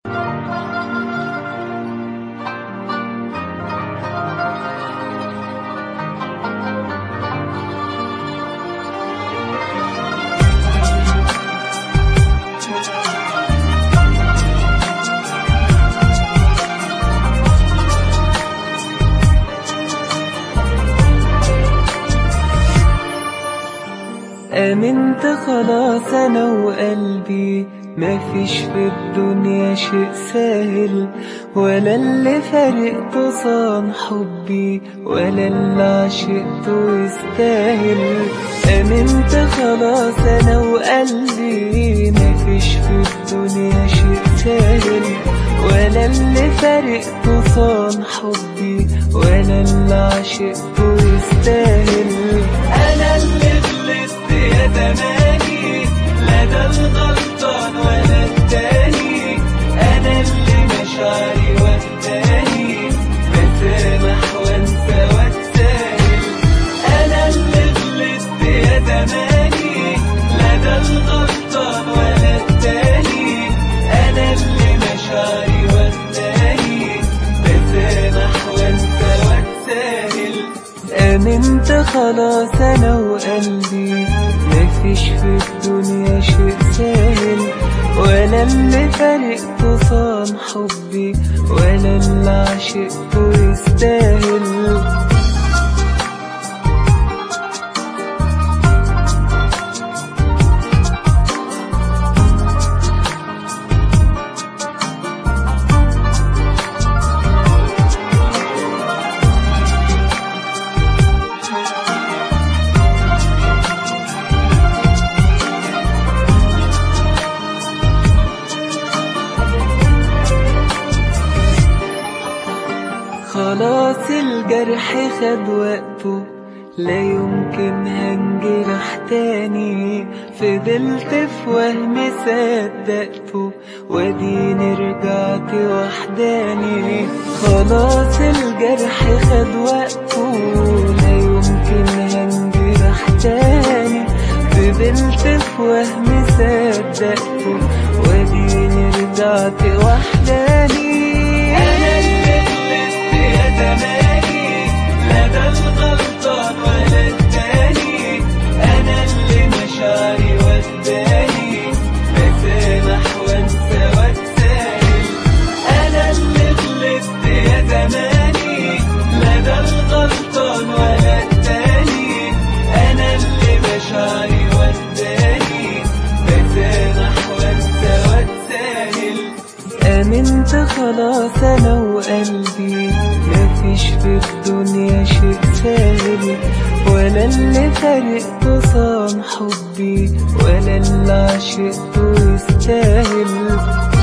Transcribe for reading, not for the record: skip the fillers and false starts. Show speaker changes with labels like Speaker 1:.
Speaker 1: آمنت خلاص أنا وقلبي، مفيش في الدنيا شيء سهل، ولا اللي فارقته صان حبي، ولا اللي عشقته يستاهل. آمنت خلاص أنا وقلبي، مفيش في الدنيا شيء سهل، ولا اللي فارقته صان حبي، ولا اللي عشقته يستاهل. أنا اللي غلطت يا زماني، لا ده الغلطان ولا التاني، أنا اللي مشاعري وداني، بسامح وانسى واتساهل. أنا اللي غلطت يا زماني، لا ده الغلطان ولا التاني، أنا اللي مشاعري وداني، بسامح وانسى واتساهل. آمنت خلاص أنا وقلبي، مفيش في الدنيا شيء سهل، ولا اللي فارقته صان حبي، ولا اللي عشقته يستاهل. خلاص الجرح خد وقته، لا يمكن هنجرح تاني، فضلت في وهم صدقته، واديني رجعت وحداني. خلاص الجرح خد وقته، لا يمكن هنجرح تاني، فضلت في وهم صدقته، واديني رجعت وحداني. أنا اللي غلطت يا زماني، لا ده الغلطان ولا التاني، أنا اللي مشاعري وداني، بسامح وانسى واتساهل. أنا اللي غلطت يا زماني، لا ده الغلطان ولا التاني، أنا اللي مشاعري وداني، بسامح وانسى واتساهل. آمنت خلاص أنا وقلبي، مفيش في الدنيا شيء سهل، ولا اللي فارقته صان حبي، ولا اللي عشقته يستاهل.